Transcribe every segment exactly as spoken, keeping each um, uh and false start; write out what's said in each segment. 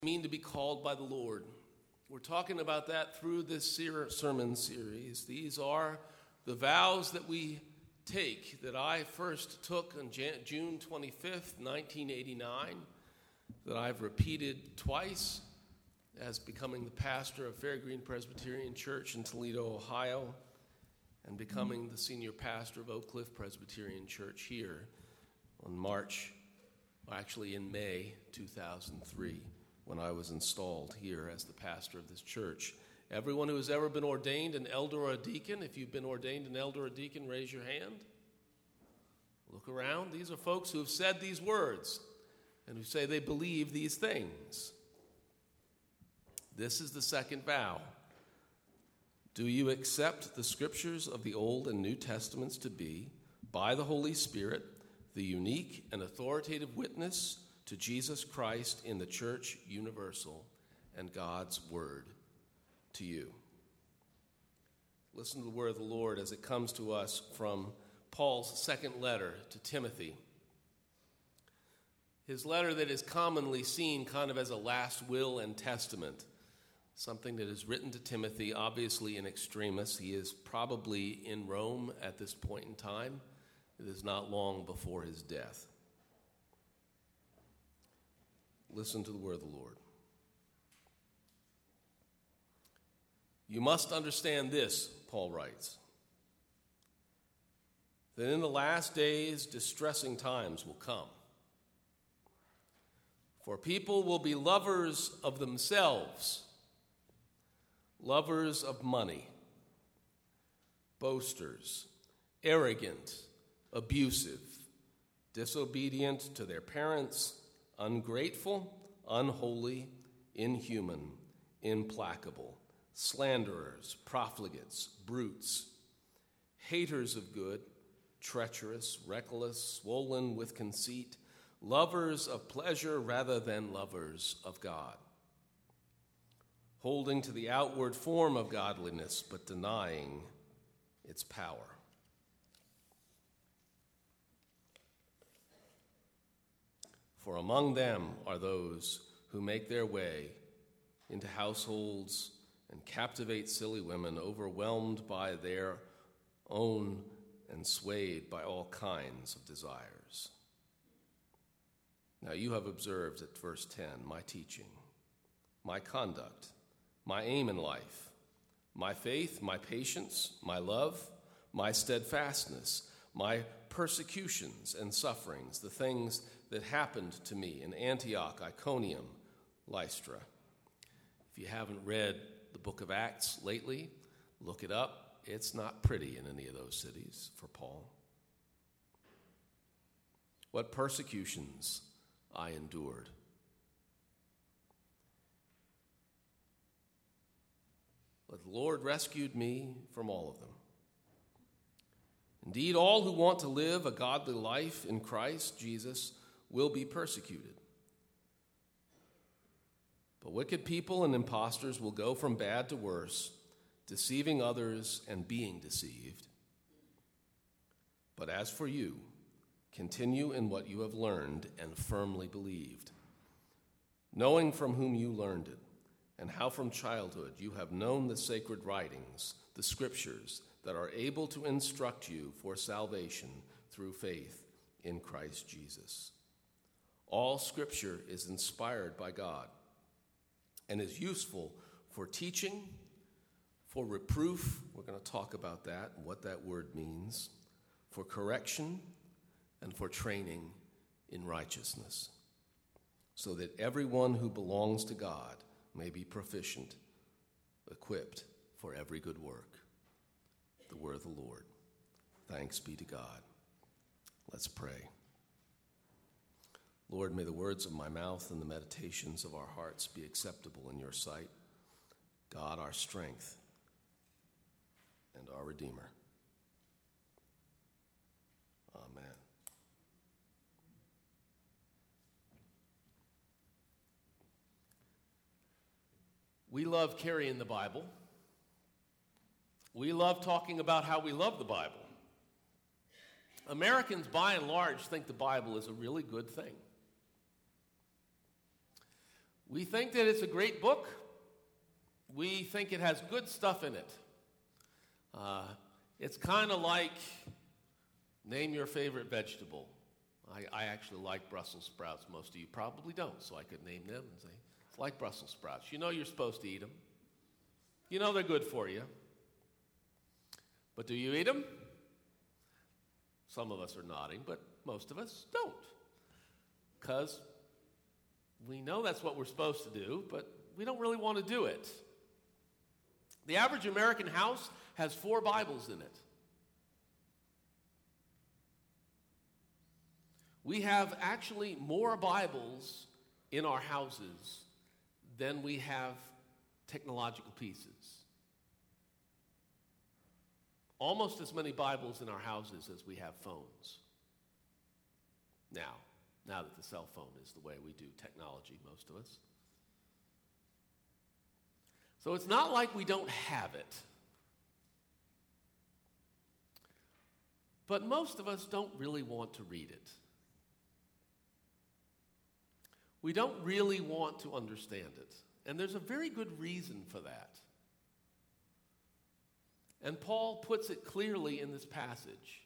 mean to be called by the Lord. We're talking about that through this ser- sermon series. These are the vows that we take, that I first took on Jan- June twenty-fifth, nineteen eighty-nine, that I've repeated twice as becoming the pastor of Fairgreen Presbyterian Church in Toledo, Ohio, and becoming the senior pastor of Oak Cliff Presbyterian Church here on March, actually in May two thousand three. When I was installed here as the pastor of this church. Everyone who has ever been ordained an elder or a deacon, if you've been ordained an elder or a deacon, raise your hand. Look around. These are folks who have said these words and who say they believe these things. This is the second vow. Do you accept the scriptures of the Old and New Testaments to be, by the Holy Spirit, the unique and authoritative witness to Jesus Christ in the Church Universal and God's Word to you? Listen to the word of the Lord as it comes to us from Paul's second letter to Timothy. His letter that is commonly seen kind of as a last will and testament, something that is written to Timothy, obviously in extremis. He is probably in Rome at this point in time. It is not long before his death. Listen to the word of the Lord. You must understand this, Paul writes, that in the last days distressing times will come. For people will be lovers of themselves, lovers of money, boasters, arrogant, abusive, disobedient to their parents, ungrateful, unholy, inhuman, implacable, slanderers, profligates, brutes, haters of good, treacherous, reckless, swollen with conceit, lovers of pleasure rather than lovers of God, holding to the outward form of godliness but denying its power. For among them are those who make their way into households and captivate silly women, overwhelmed by their own and swayed by all kinds of desires. Now you have observed at verse ten my teaching, my conduct, my aim in life, my faith, my patience, my love, my steadfastness, my persecutions and sufferings, the things that happened to me in Antioch, Iconium, Lystra. If you haven't read the book of Acts lately, look it up. It's not pretty in any of those cities for Paul. What persecutions I endured. But the Lord rescued me from all of them. Indeed, all who want to live a godly life in Christ Jesus will be persecuted. But wicked people and impostors will go from bad to worse, deceiving others and being deceived. But as for you, continue in what you have learned and firmly believed, knowing from whom you learned it, and how from childhood you have known the sacred writings, the scriptures, that are able to instruct you for salvation through faith in Christ Jesus. All scripture is inspired by God and is useful for teaching, for reproof, we're going to talk about that, what that word means, for correction, and for training in righteousness, so that everyone who belongs to God may be proficient, equipped for every good work. The word of the Lord. Thanks be to God. Let's pray. Lord, may the words of my mouth and the meditations of our hearts be acceptable in your sight. God, our strength and our Redeemer. Amen. We love carrying the Bible. We love talking about how we love the Bible. Americans, by and large, think the Bible is a really good thing. We think that it's a great book. We think it has good stuff in it. Uh, it's kind of like name your favorite vegetable. I, I actually like Brussels sprouts. Most of you probably don't, so I could name them and say, it's like Brussels sprouts. You know you're supposed to eat them. You know they're good for you. But do you eat them? Some of us are nodding, but most of us don't. Because we know that's what we're supposed to do, but we don't really want to do it. The average American house has four Bibles in it. We have actually more Bibles in our houses than we have technological pieces. Almost as many Bibles in our houses as we have phones. Now, now that the cell phone is the way we do technology, most of us. So it's not like we don't have it. But most of us don't really want to read it. We don't really want to understand it. And there's a very good reason for that. And Paul puts it clearly in this passage.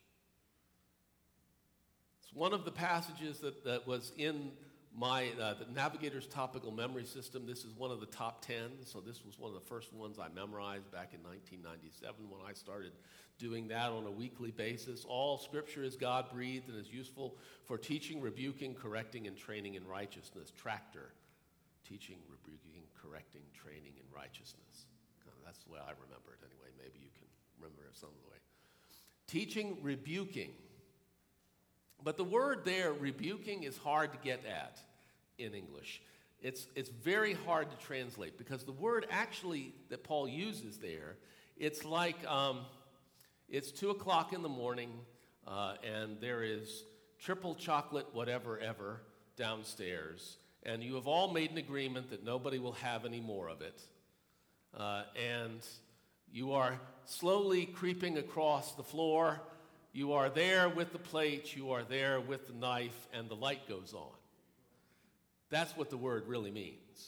It's one of the passages that, that was in my uh, the Navigator's Topical Memory System. This is one of the top ten, so this was one of the first ones I memorized back in nineteen ninety-seven when I started doing that on a weekly basis. All Scripture is God-breathed and is useful for teaching, rebuking, correcting, and training in righteousness. Tractor. Teaching, rebuking, correcting, training in righteousness. That's the way I remember it anyway. Maybe you can remember it some other way. Teaching, rebuking. But the word there, rebuking, is hard to get at in English. It's, it's very hard to translate because the word actually that Paul uses there, it's like um, it's two o'clock in the morning uh, and there is triple chocolate whatever ever downstairs, and you have all made an agreement that nobody will have any more of it. Uh, and you are slowly creeping across the floor. You are there with the plate. You are there with the knife, and the light goes on. That's what the word really means.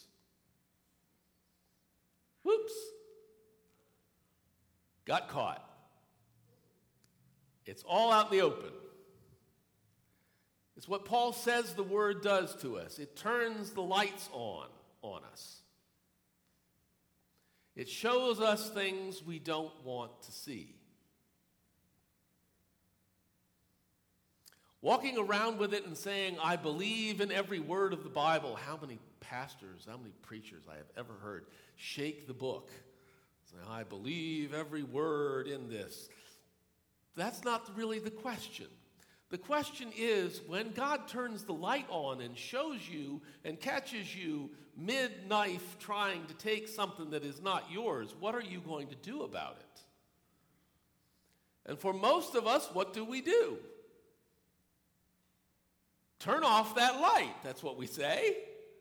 Whoops. Got caught. It's all out in the open. It's what Paul says the word does to us. It turns the lights on on us. It shows us things we don't want to see. Walking around with it and saying, I believe in every word of the Bible. How many pastors, how many preachers I have ever heard shake the book. Say, I believe every word in this. That's not really the question. The question is, when God turns the light on and shows you and catches you mid-knife trying to take something that is not yours, what are you going to do about it? And for most of us, what do we do? Turn off that light, that's what we say.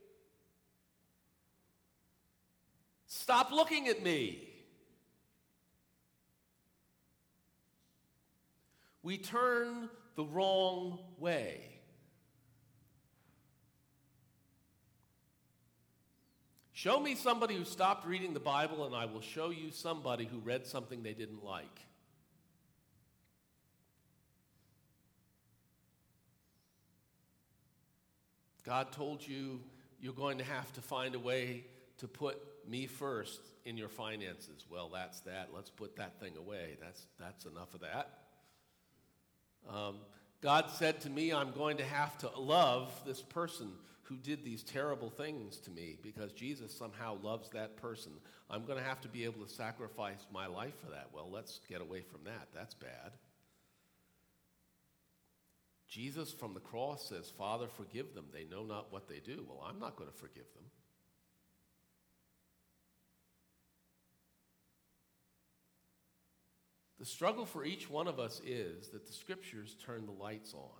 Stop looking at me. We turn the wrong way. Show me somebody who stopped reading the Bible, and I will show you somebody who read something they didn't like. God told you you're going to have to find a way to put me first in your finances. Well, that's that. Let's put that thing away. That's, that's enough of that. Um, God said to me, I'm going to have to love this person who did these terrible things to me because Jesus somehow loves that person. I'm going to have to be able to sacrifice my life for that. Well, let's get away from that. That's bad. Jesus from the cross says, Father, forgive them. They know not what they do. Well, I'm not going to forgive them. The struggle for each one of us is that the Scriptures turn the lights on.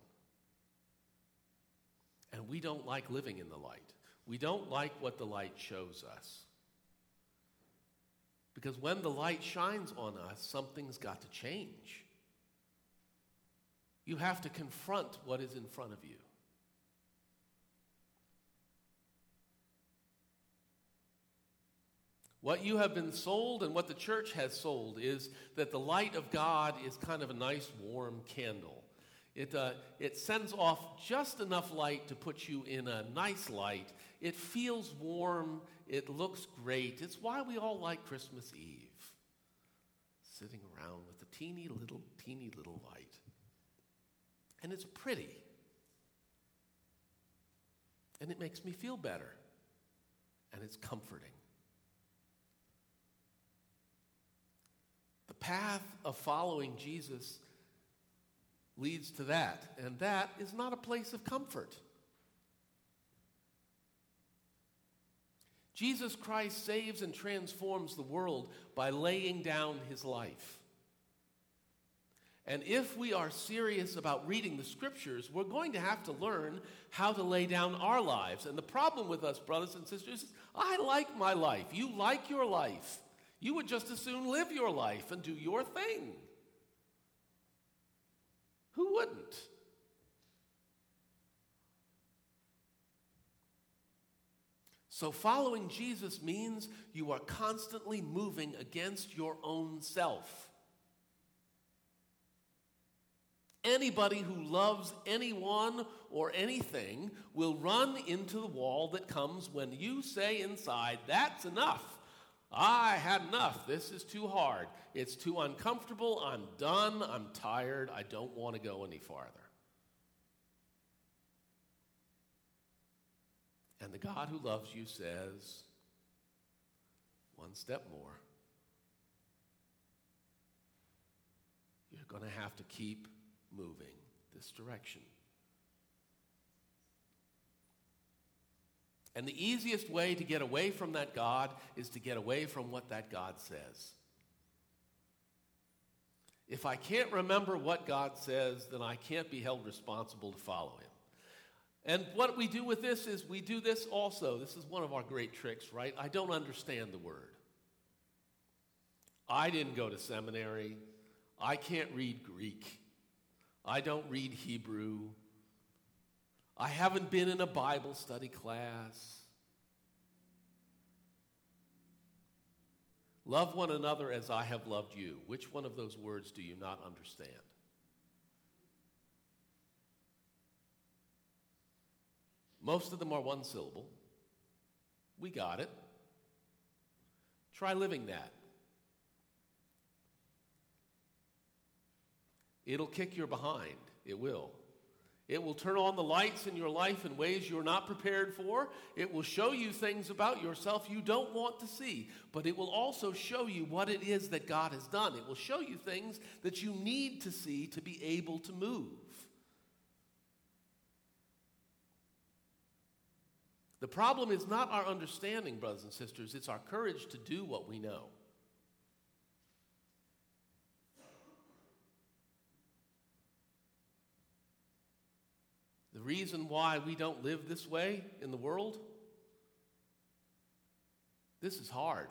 And we don't like living in the light. We don't like what the light shows us. Because when the light shines on us, something's got to change. You have to confront what is in front of you. What you have been sold and what the church has sold is that the light of God is kind of a nice warm candle. It, uh, it sends off just enough light to put you in a nice light. It feels warm. It looks great. It's why we all like Christmas Eve, sitting around with a teeny little, teeny little light. And it's pretty. And it makes me feel better. And it's comforting. The path of following Jesus leads to that, and that is not a place of comfort. Jesus Christ saves and transforms the world by laying down his life. And if we are serious about reading the scriptures, we're going to have to learn how to lay down our lives. And the problem with us, brothers and sisters, is I like my life. You like your life. You would just as soon live your life and do your thing. Who wouldn't? So following Jesus means you are constantly moving against your own self. Anybody who loves anyone or anything will run into the wall that comes when you say inside, that's enough. I had enough. This is too hard. It's too uncomfortable. I'm done. I'm tired. I don't want to go any farther. And the God who loves you says, one step more. You're going to have to keep moving this direction. And the easiest way to get away from that God is to get away from what that God says. If I can't remember what God says, then I can't be held responsible to follow him. And what we do with this is we do this also. This is one of our great tricks, right? I don't understand the word. I didn't go to seminary. I can't read Greek. I don't read Hebrew. I haven't been in a Bible study class. Love one another as I have loved you. Which one of those words do you not understand? Most of them are one syllable. We got it. Try living that. It'll kick your behind. It will. It will turn on the lights in your life in ways you're not prepared for. It will show you things about yourself you don't want to see. But it will also show you what it is that God has done. It will show you things that you need to see to be able to move. The problem is not our understanding, brothers and sisters. It's our courage to do what we know. The reason why we don't live this way in the world, this is hard.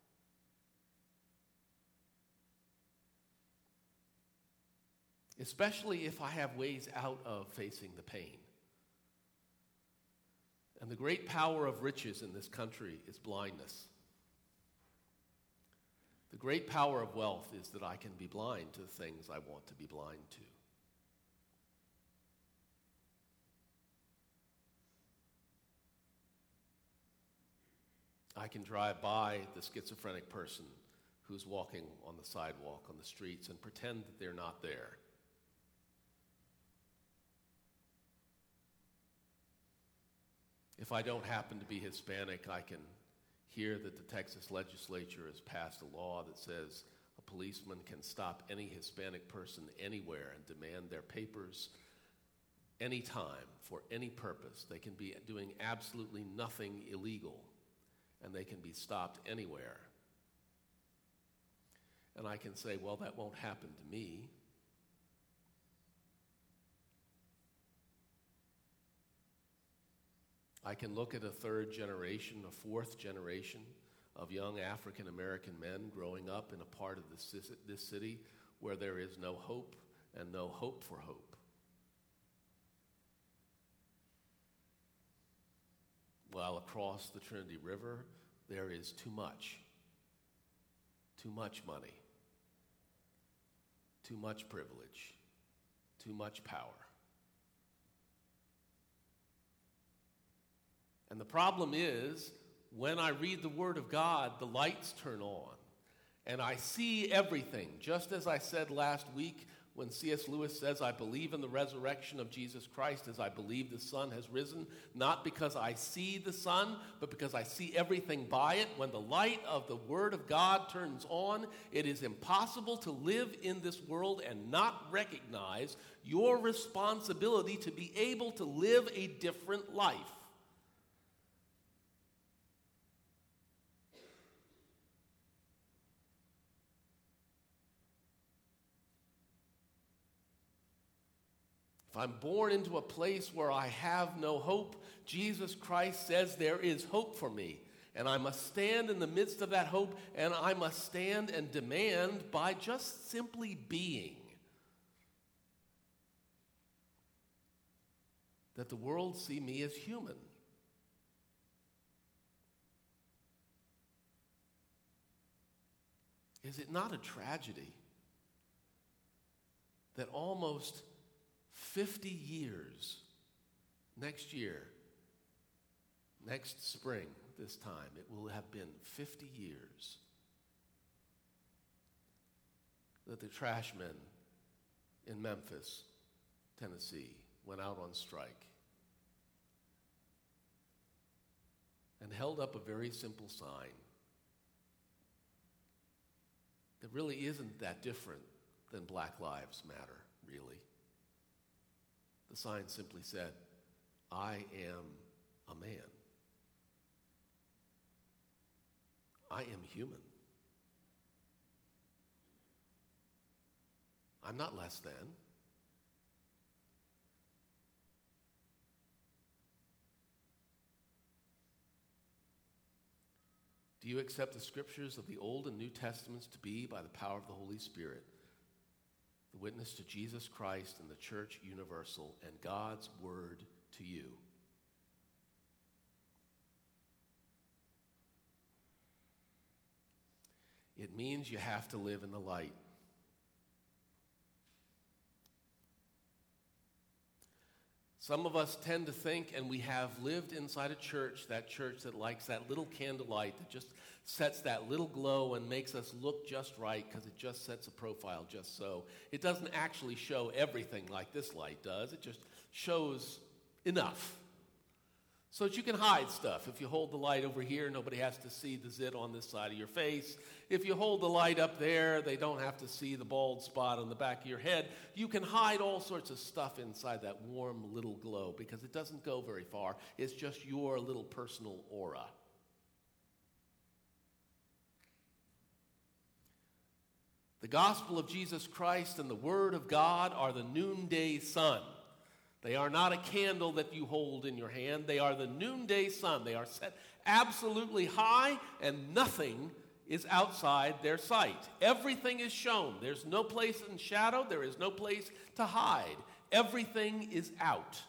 Especially if I have ways out of facing the pain. And the great power of riches in this country is blindness. The great power of wealth is that I can be blind to the things I want to be blind to. I can drive by the schizophrenic person who's walking on the sidewalk, on the streets, and pretend that they're not there. If I don't happen to be Hispanic, I can hear that the Texas legislature has passed a law that says a policeman can stop any Hispanic person anywhere and demand their papers anytime for any purpose. They can be doing absolutely nothing illegal, and they can be stopped anywhere. And I can say, well, that won't happen to me. I can look at a third generation, a fourth generation of young African American men growing up in a part of this, this city where there is no hope and no hope for hope. While across the Trinity River, there is too much too much money, too much privilege, too much power. And the problem is, when I read the Word of God, the lights turn on, and I see everything, just as I said last week when C S Lewis says, I believe in the resurrection of Jesus Christ as I believe the sun has risen, not because I see the sun, but because I see everything by it. When the light of the Word of God turns on, it is impossible to live in this world and not recognize your responsibility to be able to live a different life. If I'm born into a place where I have no hope, Jesus Christ says there is hope for me. And I must stand in the midst of that hope, and I must stand and demand by just simply being that the world see me as human. Is it not a tragedy that almost fifty years, next year, next spring, this time, it will have been fifty years that the trash men in Memphis, Tennessee, went out on strike and held up a very simple sign that really isn't that different than Black Lives Matter, really. The sign simply said, I am a man. I am human. I'm not less than. Do you accept the scriptures of the Old and New Testaments to be, by the power of the Holy Spirit, the witness to Jesus Christ and the church universal and God's word to you? It means you have to live in the light. Some of us tend to think, and we have lived inside a church, that church that likes that little candlelight that just sets that little glow and makes us look just right because it just sets a profile just so. It doesn't actually show everything like this light does. It just shows enough so that you can hide stuff. If you hold the light over here, nobody has to see the zit on this side of your face. If you hold the light up there, they don't have to see the bald spot on the back of your head. You can hide all sorts of stuff inside that warm little glow because it doesn't go very far. It's just your little personal aura. The gospel of Jesus Christ and the Word of God are the noonday sun. They are not a candle that you hold in your hand. They are the noonday sun. They are set absolutely high, and nothing is outside their sight. Everything is shown. There's no place in shadow. There is no place to hide. Everything is out.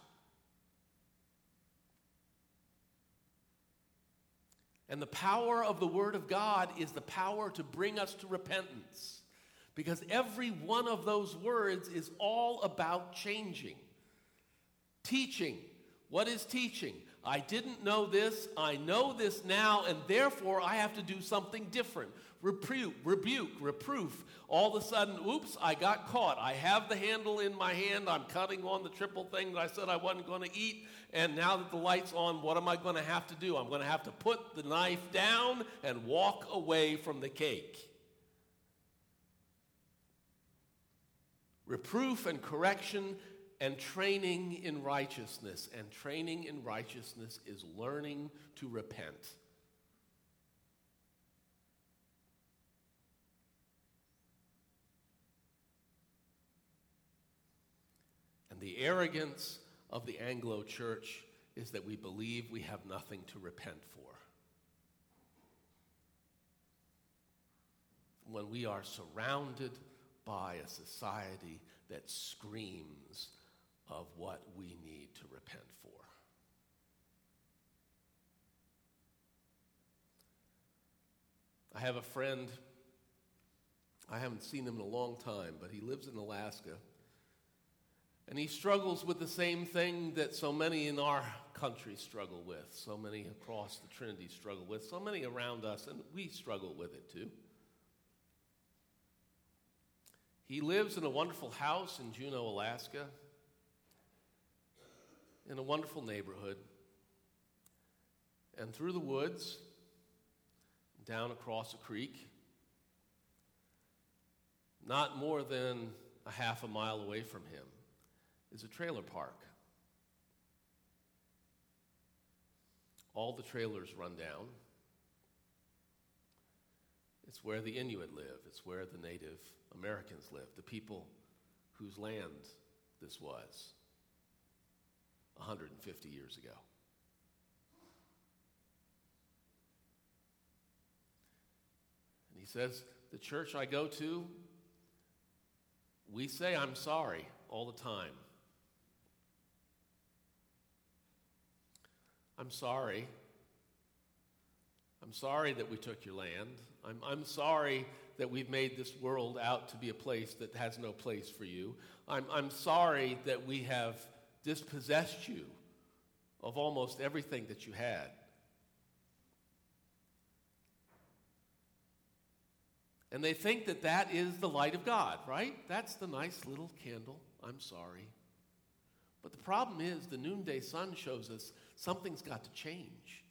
And the power of the Word of God is the power to bring us to repentance. Because every one of those words is all about changing. Teaching. What is teaching? I didn't know this. I know this now, and therefore I have to do something different. Rebuke, rebuke, reproof. All of a sudden, oops, I got caught. I have the handle in my hand. I'm cutting on the triple thing that I said I wasn't going to eat. And now that the light's on, what am I going to have to do? I'm going to have to put the knife down and walk away from the cake. Reproof and correction and training in righteousness. And training in righteousness is learning to repent. And the arrogance of the Anglo church is that we believe we have nothing to repent for. When we are surrounded by a society that screams of what we need to repent for. I have a friend I haven't seen him in a long time, but he lives in Alaska. And he struggles with the same thing that so many in our country struggle with, so many across the Trinity struggle with, so many around us, and we struggle with it too. He lives in a wonderful house in Juneau, Alaska, in a wonderful neighborhood. And through the woods, down across a creek, not more than a half a mile away from him, is a trailer park. All the trailers run down. It's where the Inuit live. It's where the Native Americans live, the people whose land this was one hundred fifty years ago. And he says, the church I go to, we say I'm sorry all the time. I'm sorry. I'm sorry that we took your land. I'm, I'm sorry that we've made this world out to be a place that has no place for you. I'm, I'm sorry that we have dispossessed you of almost everything that you had. And they think that that is the light of God, right? That's the nice little candle. I'm sorry. But the problem is the noonday sun shows us something's got to change.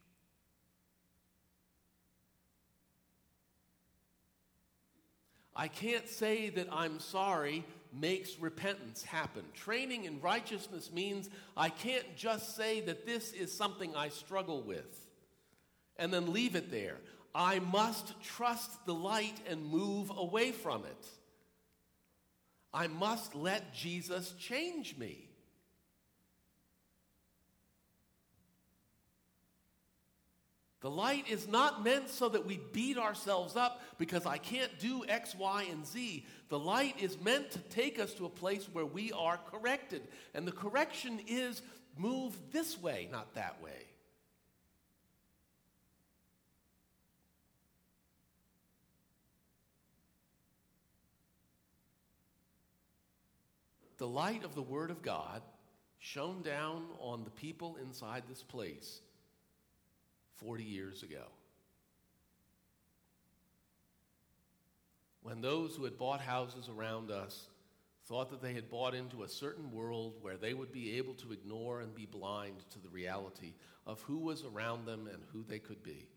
I can't say that I'm sorry makes repentance happen. Training in righteousness means I can't just say that this is something I struggle with and then leave it there. I must trust the light and move away from it. I must let Jesus change me. The light is not meant so that we beat ourselves up because I can't do X, Y, and Z. The light is meant to take us to a place where we are corrected. And the correction is move this way, not that way. The light of the Word of God shone down on the people inside this place forty years ago, when those who had bought houses around us thought that they had bought into a certain world where they would be able to ignore and be blind to the reality of who was around them and who they could be.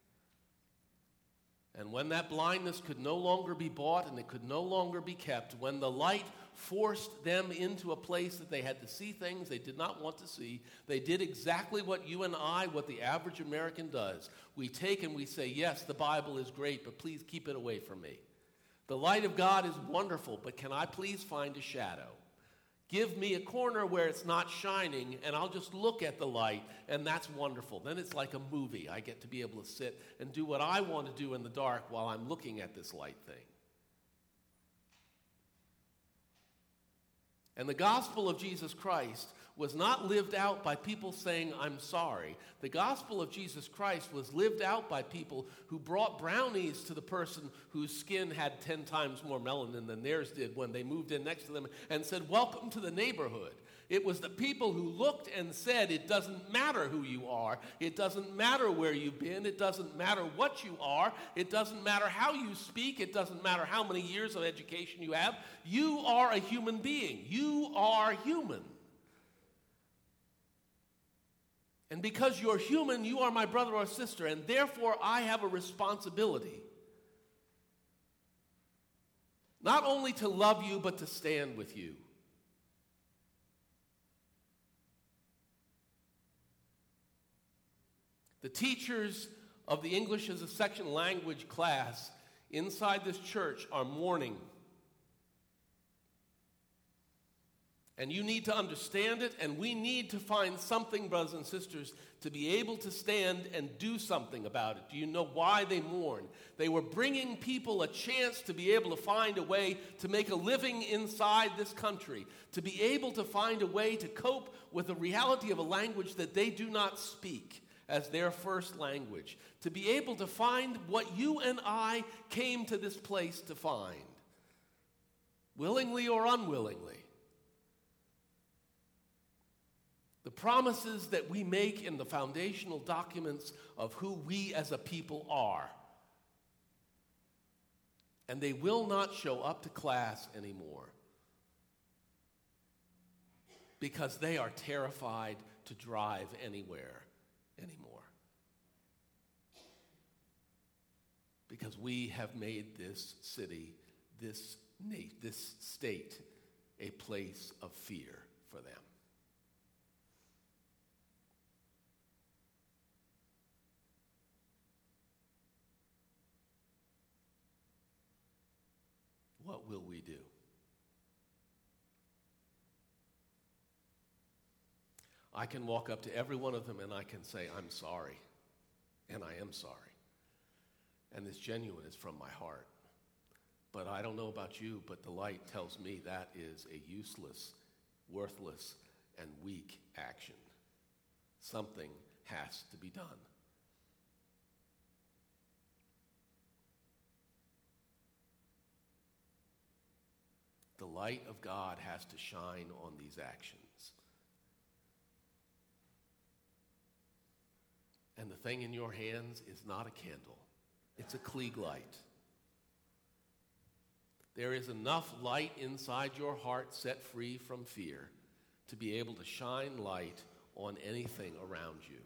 And when that blindness could no longer be bought and it could no longer be kept, when the light forced them into a place that they had to see things they did not want to see, they did exactly what you and I, what the average American does. We take and we say, yes, the Bible is great, but please keep it away from me. The light of God is wonderful, but can I please find a shadow? Give me a corner where it's not shining, and I'll just look at the light, and that's wonderful. Then it's like a movie. I get to be able to sit and do what I want to do in the dark while I'm looking at this light thing. And the gospel of Jesus Christ was not lived out by people saying, I'm sorry. The gospel of Jesus Christ was lived out by people who brought brownies to the person whose skin had ten times more melanin than theirs did when they moved in next to them and said, welcome to the neighborhood. It was the people who looked and said, it doesn't matter who you are. It doesn't matter where you've been. It doesn't matter what you are. It doesn't matter how you speak. It doesn't matter how many years of education you have. You are a human being. You are human. And because you're human, you are my brother or sister, and therefore I have a responsibility. Not only to love you, but to stand with you. The teachers of the English as a Second Language class inside this church are mourning. And you need to understand it, and we need to find something, brothers and sisters, to be able to stand and do something about it. Do you know why they mourn? They were bringing people a chance to be able to find a way to make a living inside this country, to be able to find a way to cope with the reality of a language that they do not speak as their first language, to be able to find what you and I came to this place to find. willingly or unwillingly. The promises that we make in the foundational documents of who we as a people are. And they will not show up to class anymore because they are terrified to drive anywhere anymore. Because we have made this city, this, na- this state, a place of fear for them. What will we do? I can walk up to every one of them and I can say, I'm sorry. And I am sorry. And this genuine is from my heart. But I don't know about you, but the light tells me that is a useless, worthless, and weak action. Something has to be done. The light of God has to shine on these actions. And the thing in your hands is not a candle. It's a Klieg light. There is enough light inside your heart set free from fear to be able to shine light on anything around you.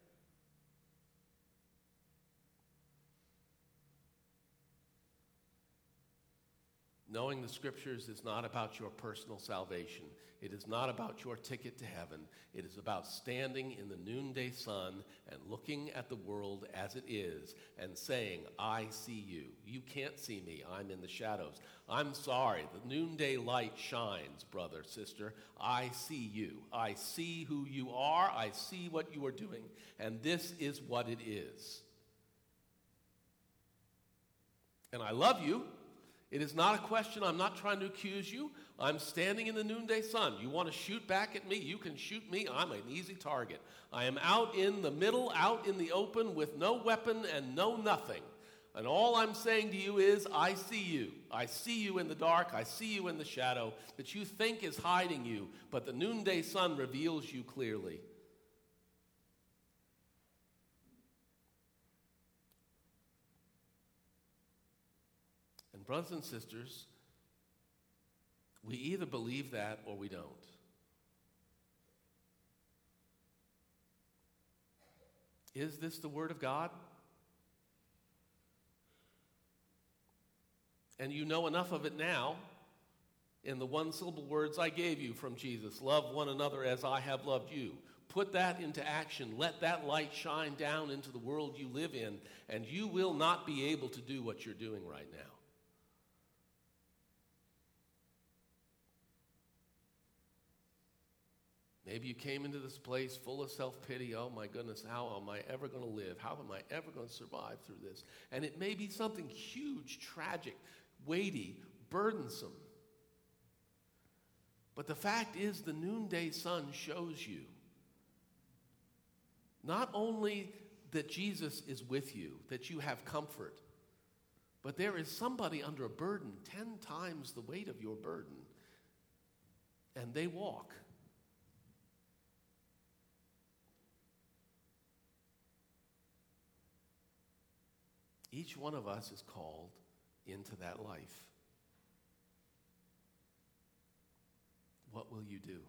Knowing the Scriptures is not about your personal salvation. It is not about your ticket to heaven. It is about standing in the noonday sun and looking at the world as it is and saying, I see you. You can't see me. I'm in the shadows. I'm sorry. The noonday light shines, brother, sister. I see you. I see who you are. I see what you are doing. And this is what it is. And I love you. It is not a question. I'm not trying to accuse you. I'm standing in the noonday sun. You want to shoot back at me? You can shoot me. I'm an easy target. I am out in the middle, out in the open with no weapon and no nothing. And all I'm saying to you is, I see you. I see you in the dark. I see you in the shadow that you think is hiding you, but the noonday sun reveals you clearly. Brothers and sisters, we either believe that or we don't. Is this the Word of God? And you know enough of it now in the one-syllable words I gave you from Jesus. Love one another as I have loved you. Put that into action. Let that light shine down into the world you live in, and you will not be able to do what you're doing right now. Maybe you came into this place full of self-pity. Oh my goodness, how am I ever going to live? How am I ever going to survive through this? And it may be something huge, tragic, weighty, burdensome. But the fact is, the noonday sun shows you not only that Jesus is with you, that you have comfort, but there is somebody under a burden ten times the weight of your burden, and they walk. Each one of us is called into that life. What will you do?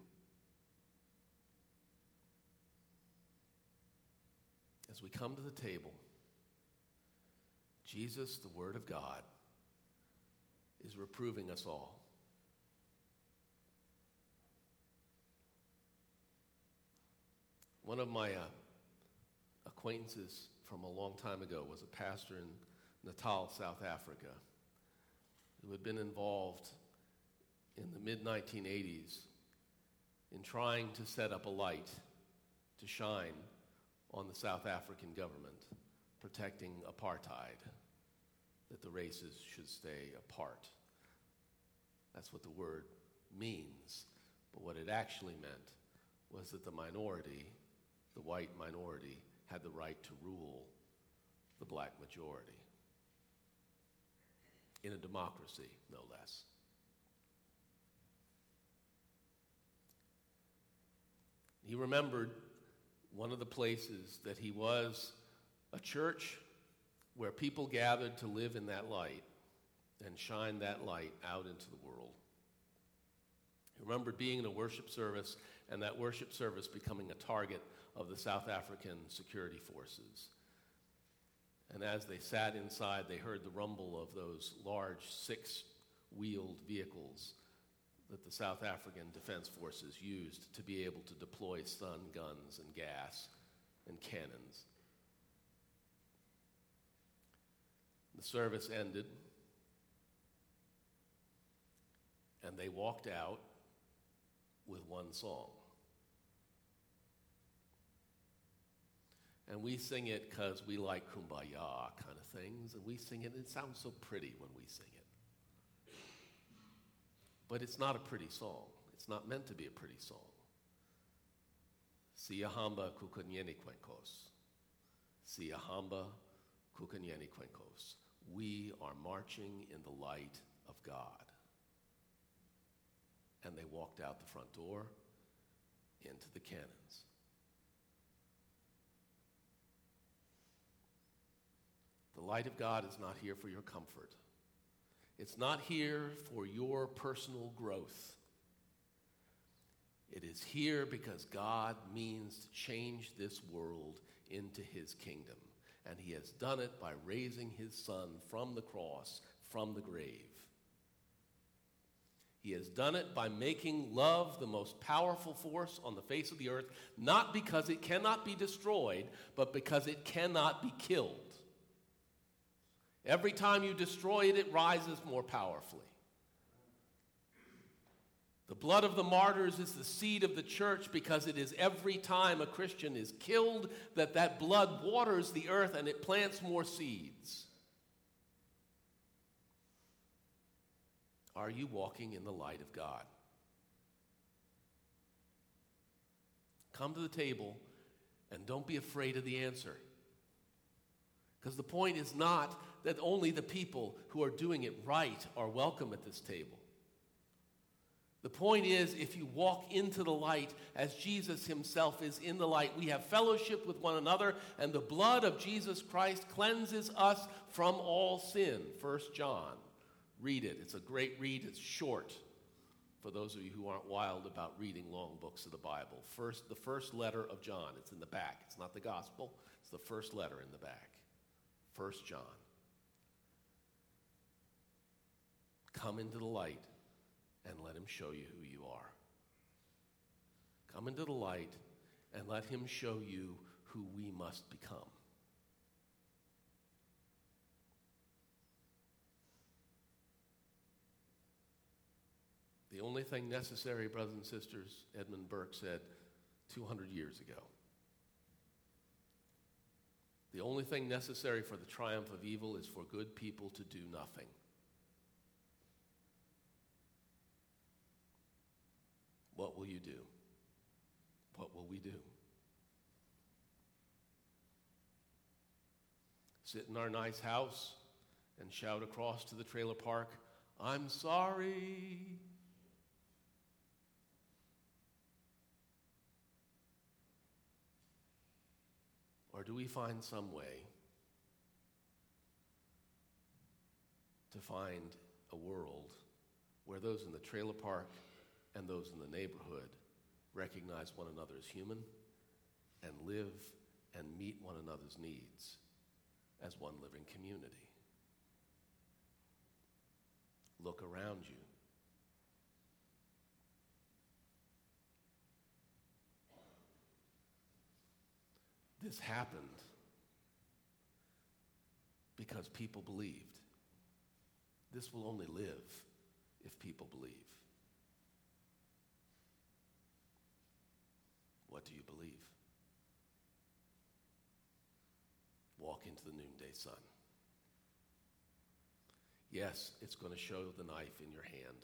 As we come to the table, Jesus, the Word of God, is reproving us all. One of my uh, acquaintances from a long time ago was a pastor in Natal, South Africa, who had been involved in the mid nineteen eighties in trying to set up a light to shine on the South African government, protecting apartheid, that the races should stay apart. That's what the word means. But what it actually meant was that the minority, the white minority, had the right to rule the black majority. In a democracy, no less. He remembered one of the places that he was a church where people gathered to live in that light and shine that light out into the world. He remembered being in a worship service and that worship service becoming a target of the South African security forces. And as they sat inside, they heard the rumble of those large six-wheeled vehicles that the South African Defense Forces used to be able to deploy stun guns and gas and cannons. The service ended, and they walked out with one song. And we sing it because we like kumbaya kind of things, and we sing it, and it sounds so pretty when we sing it. But it's not a pretty song. It's not meant to be a pretty song. Siyahamba kukanyeni kwenkos. Siyahamba kukanyeni kwenkos. We are marching in the light of God. And they walked out the front door into the cannons. The light of God is not here for your comfort. It's not here for your personal growth. It is here because God means to change this world into his kingdom. And he has done it by raising his son from the cross, from the grave. He has done it by making love the most powerful force on the face of the earth, not because it cannot be destroyed, but because it cannot be killed. Every time you destroy it, it rises more powerfully. The blood of the martyrs is the seed of the church because it is every time a Christian is killed that that blood waters the earth and it plants more seeds. Are you walking in the light of God? Come to the table and don't be afraid of the answer. Because the point is not that only the people who are doing it right are welcome at this table. The point is, if you walk into the light as Jesus himself is in the light, we have fellowship with one another, and the blood of Jesus Christ cleanses us from all sin. First John. Read it. It's a great read. It's short for those of you who aren't wild about reading long books of the Bible. First, the first letter of John. It's in the back. It's not the gospel. It's the first letter in the back. First John. Come into the light and let him show you who you are. Come into the light and let him show you who we must become. The only thing necessary, brothers and sisters, Edmund Burke said two hundred years ago. The only thing necessary for the triumph of evil is for good people to do nothing. What will you do? What will we do? Sit in our nice house and shout across to the trailer park, "I'm sorry." Or do we find some way to find a world where those in the trailer park and those in the neighborhood recognize one another as human and live and meet one another's needs as one living community? Look around you. This happened because people believed. This will only live if people believe. What do you believe? Walk into the noonday sun. Yes, it's going to show the knife in your hand.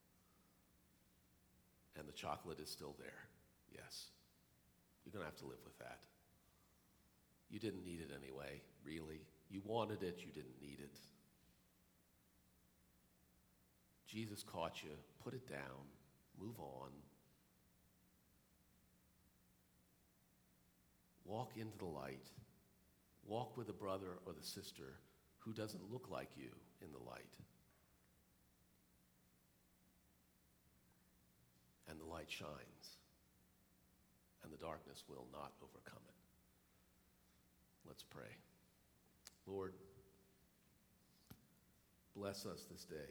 And the chocolate is still there. Yes. You're going to have to live with that. You didn't need it anyway, really. You wanted it, you didn't need it. Jesus caught you. Put it down. Move on. walk into the light. Walk with the brother or the sister who doesn't look like you in the light. And the light shines, and the darkness will not overcome it. Let's pray. Lord, bless us this day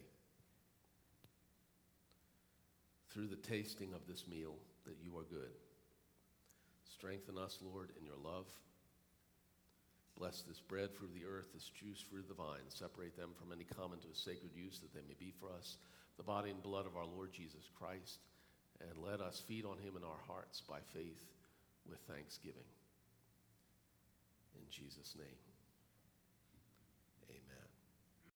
through the tasting of this meal that you are good. Strengthen us, Lord, in your love. Bless this bread, fruit of the earth, this juice, fruit of the vine. Separate them from any common to a sacred use, that they may be for us the body and blood of our Lord Jesus Christ. And let us feed on him in our hearts by faith with thanksgiving. In Jesus' name.